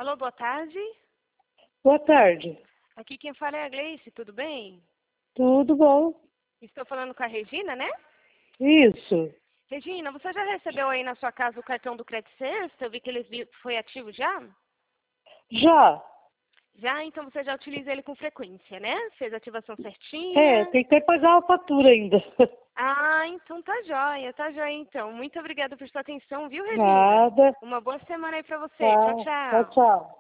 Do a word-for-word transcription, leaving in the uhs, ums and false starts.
Alô, boa tarde. Boa tarde. Aqui quem fala é a Gleice, tudo bem? Tudo bom? Estou falando com a Regina, né? Isso. Regina, você já recebeu aí na sua casa o cartão do Credit Sense? Eu vi que ele vi- foi ativo já? Já. Já? Então você já utiliza ele com frequência, né? Fez a ativação É, certinha? tem que pagar a fatura ainda. Ah, então tá jóia, tá jóia então. Muito obrigada por sua atenção, viu, Regina? Nada. Uma boa semana aí pra você. Tchau, Tá. Tchau, tchau. tchau.